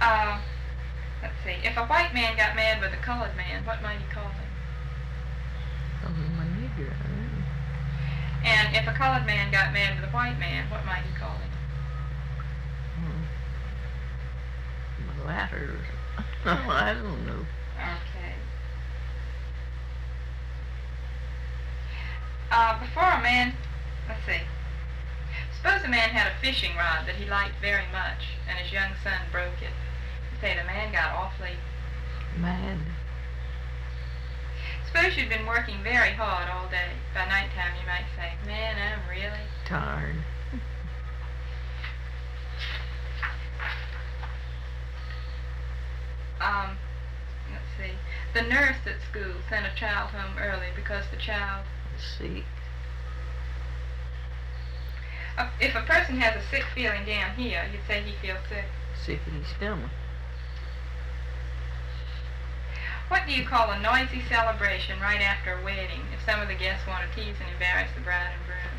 Uh, let's see. If a white man got mad with a colored man, what might he call him? Call him a nigger. And if a colored man got mad with a white man, what might he call him? Mulatto. I don't know. Okay. Before a man, let's see. Suppose a man had a fishing rod that he liked very much, and his young son broke it. You say the man got awfully mad. Suppose you'd been working very hard all day. By nighttime you might say, man, I'm really tired. Let's see. The nurse at school sent a child home early because the child was sick. If a person has a sick feeling down here, you'd say he feels sick. Sick in his stomach. What do you call a noisy celebration right after a wedding if some of the guests want to tease and embarrass the bride and groom?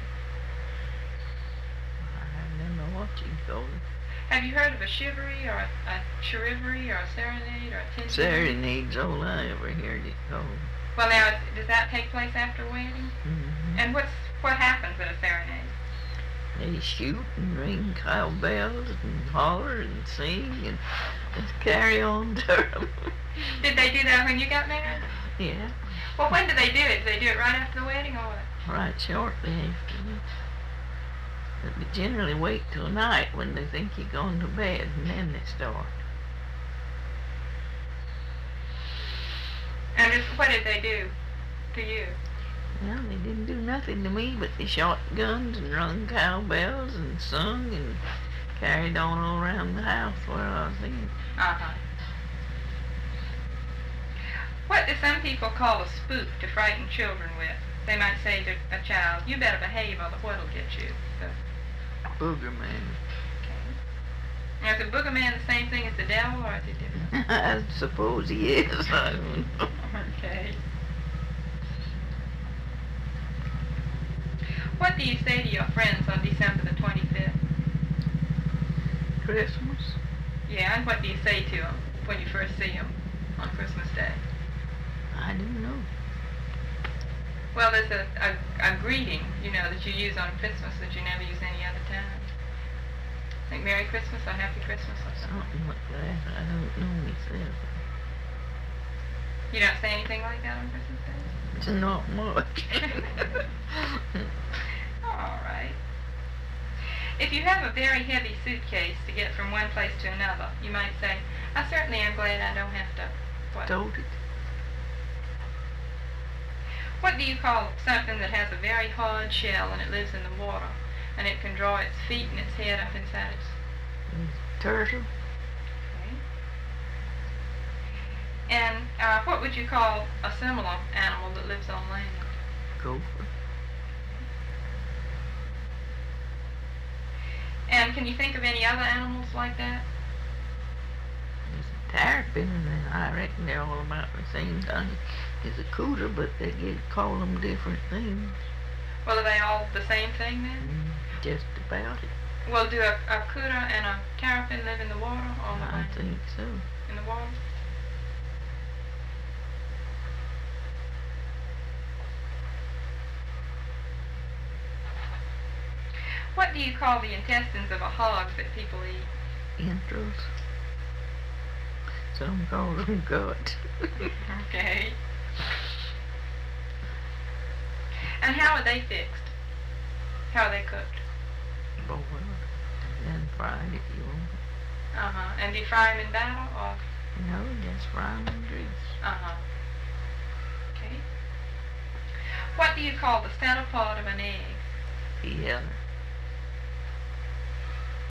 I don't know what you'd call it. Have you heard of a chivalry or a charivari or a serenade or a tinsel? Serenade's all I ever heard it called. Well, now, does that take place after a wedding? Mm-hmm. And what happens at a serenade? They shoot and ring cowbells and holler and sing and just carry on to them. Did they do that when you got married? Yeah. Well, when did they do it? Did they do it right after the wedding or what? Right shortly after. But they generally wait till night when they think you're going to bed, and then they start. And what did they do to you? Well, they didn't do nothing to me, but they shot guns and rung cowbells and sung and carried on all around the house where I was in. Uh-huh. What do some people call a spook to frighten children with? They might say to a child, you better behave or the what'll get you. Booger man. Okay. Now, is the booger man the same thing as the devil, or is it different? I suppose he is. I don't know. Okay. What do you say to your friends on December the 25th? Christmas? Yeah, and what do you say to them when you first see them on Christmas Day? I don't know. Well, there's a greeting, you know, that you use on Christmas that you never use any other time. Like Merry Christmas or Happy Christmas or something. Something like that. I don't know myself. You don't say anything like that on Christmas Day? It's not much. All right. If you have a very heavy suitcase to get from one place to another, you might say, I certainly am glad I don't have to, what? Told it. What do you call something that has a very hard shell and it lives in the water, and it can draw its feet and its head up inside its... Turtle. Okay. And what would you call a similar animal that lives on land? Gopher. And can you think of any other animals like that? There's a terrapin, and I reckon they're all about the same thing as a cooter, but they call them different things. Well, are they all the same thing then? Just about it. Well, do a cooter and a terrapin live in the water or on the land? I think so. In the water? What do you call the intestines of a hog that people eat? Entrails. Some call them gut. Okay. And how are they fixed? How are they cooked? Boiled and then fried if you want. Uh-huh. And do you fry them in batter or? No, just fry them in grease. Uh-huh. Okay. What do you call the center part of an egg? The yellow.